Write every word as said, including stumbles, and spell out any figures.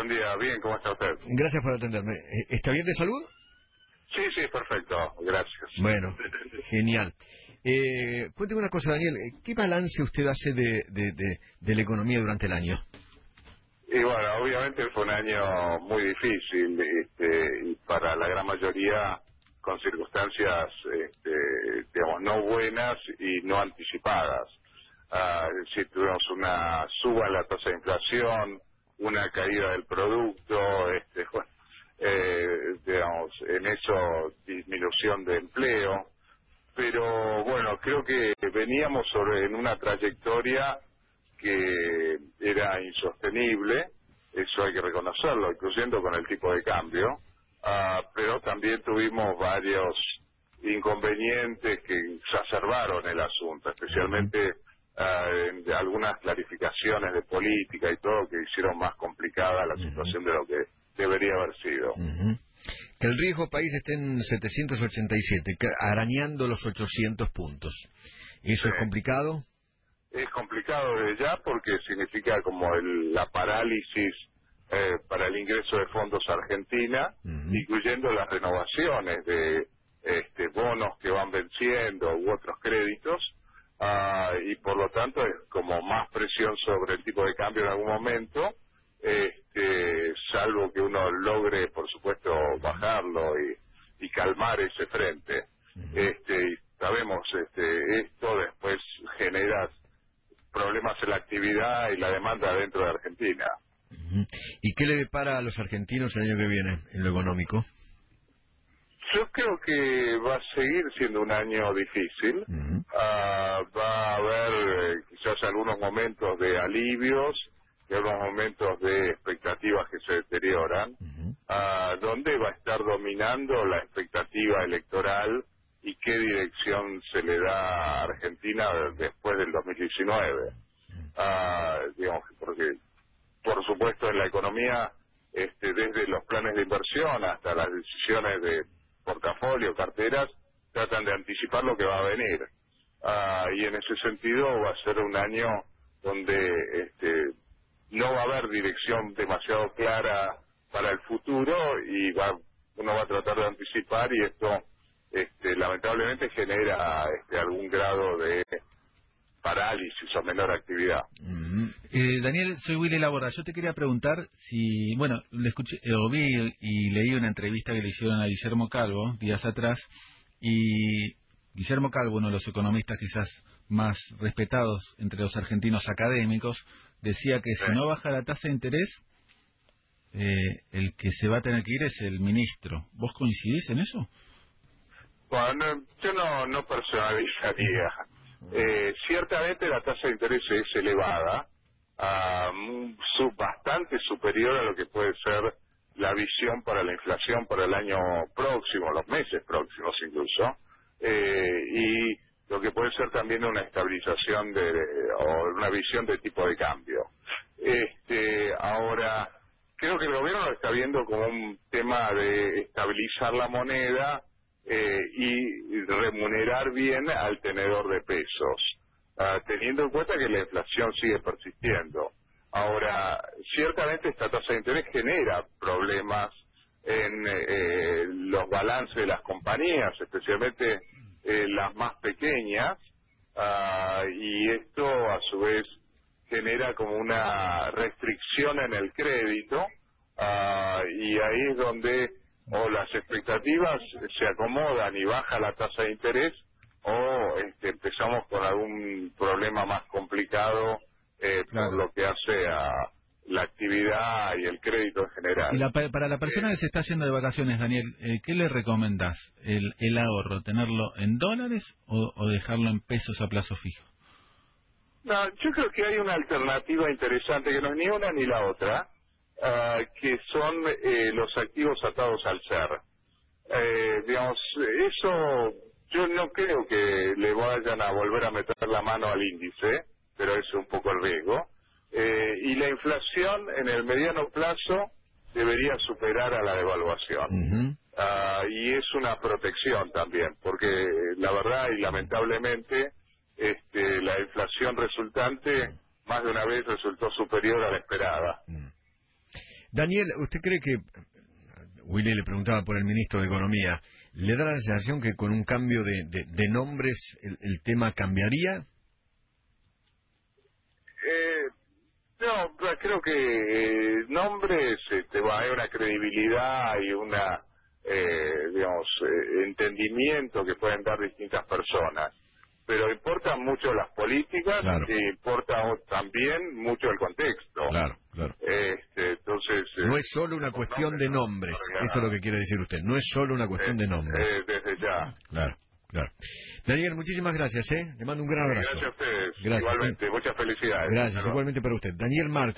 buen día. Bien, ¿cómo está usted? Gracias por atenderme. ¿Está bien de salud? Sí, sí, perfecto. Gracias. Bueno, genial. Eh, cuénteme una cosa, Daniel. ¿Qué balance usted hace de, de, de, de la economía durante el año? Y bueno, obviamente fue un año muy difícil, este, y para la gran mayoría con circunstancias, este, digamos, no buenas y no anticipadas. Ah, es decir, tuvimos una suba en la tasa de inflación, una caída del producto, este, bueno, eh, digamos, en eso disminución de empleo, pero bueno, creo que veníamos sobre en una trayectoria que era insostenible, eso hay que reconocerlo, incluyendo con el tipo de cambio, ah, pero también tuvimos varios inconvenientes que exacerbaron el asunto, especialmente ah, en de algunas clarificaciones de política y todo que hicieron más complicada la Uh-huh. situación de lo que debería haber sido. Uh-huh. Que el riesgo país esté en setecientos ochenta y siete, que- arañando los ochocientos puntos. ¿Eso Sí. es complicado? Es complicado desde ya porque significa como el- la parálisis eh, para el ingreso de fondos a Argentina, Uh-huh. incluyendo las renovaciones de este, bonos que van venciendo u otros créditos, ah, y por lo tanto es como más presión sobre el tipo de cambio en algún momento, este, salvo que uno logre, por supuesto, bajarlo y, y calmar ese frente. Uh-huh. Este, y sabemos, este, esto después genera problemas en la actividad y la demanda dentro de Argentina. Uh-huh. ¿Y qué le depara a los argentinos el año que viene en lo económico? Yo creo que va a seguir siendo un año difícil. Uh-huh. Ah, va a haber eh, quizás algunos momentos de alivios y algunos momentos de expectativas que se deterioran, Uh-huh. ah, donde va a estar dominando la expectativa electoral y qué dirección se le da a Argentina después del dos mil diecinueve. Ah, digamos, porque por supuesto en la economía, este, desde los planes de inversión hasta las decisiones de portafolio, carteras, tratan de anticipar lo que va a venir. Ah, y en ese sentido va a ser un año donde este, no va a haber dirección demasiado clara para el futuro y va, uno va a tratar de anticipar y esto este, lamentablemente genera este, algún grado de parálisis o menor actividad. Mm, eh, Daniel, soy Willy Labora. Yo te quería preguntar si, bueno, le escuché, eh, o vi y leí una entrevista que le hicieron a Guillermo Calvo días atrás, y Guillermo Calvo, uno de los economistas quizás más respetados entre los argentinos académicos, decía que Sí. si no baja la tasa de interés, eh, el que se va a tener que ir es el ministro. ¿Vos coincidís en eso? Bueno, no, yo no, no personalizaría. Eh, ciertamente la tasa de interés es elevada, ah, mu- su- bastante superior a lo que puede ser la visión para la inflación para el año próximo, los meses próximos incluso, eh, y lo que puede ser también una estabilización de, o una visión de tipo de cambio. Este, ahora, creo que el gobierno lo está viendo como un tema de estabilizar la moneda, Eh, y remunerar bien al tenedor de pesos, ah, teniendo en cuenta que la inflación sigue persistiendo. Ahora, ciertamente esta tasa de interés genera problemas en eh, los balances de las compañías, especialmente eh, las más pequeñas, ah, y esto a su vez genera como una restricción en el crédito, ah, y ahí es donde o las expectativas se acomodan y baja la tasa de interés, o este, empezamos con algún problema más complicado eh, por Claro. lo que hace a la actividad y el crédito en Y general. la, pa- para la persona Eh, que se está yendo de vacaciones, Daniel, eh, ¿qué le recomendás? ¿El, el ahorro, tenerlo en dólares o, o dejarlo en pesos a plazo fijo? no, yo creo que hay una alternativa interesante que no es ni una ni la otra, ah, que son eh, los activos atados al ser. Eh, digamos, eso yo no creo que le vayan a volver a meter la mano al índice, pero es un poco el riesgo. Eh, y la inflación en el mediano plazo debería superar a la devaluación. Uh-huh. Ah, y es una protección también, porque la verdad y lamentablemente este, la inflación resultante más de una vez resultó superior a la esperada. Uh-huh. Daniel, ¿usted cree que, Willy le preguntaba por el ministro de Economía, ¿le da la sensación que con un cambio de, de, de nombres el, el tema cambiaría? Eh, no, creo que eh, nombres este, va, hay una credibilidad y una, eh, digamos, eh, entendimiento que pueden dar distintas personas. Pero importan mucho las políticas, Claro. y importa también mucho el contexto. Claro, claro. Este, entonces, No eh, es solo una cuestión nombres, de nombres, no, no, eso es lo que quiere decir usted. No es solo una cuestión eh, de nombres. eh, desde ya. Claro, claro. Daniel, muchísimas gracias, ¿eh? Le mando un gran abrazo. Gracias a ustedes. Gracias, Igualmente, ¿eh? muchas felicidades. Gracias, Perdón. igualmente para usted. Daniel Marx.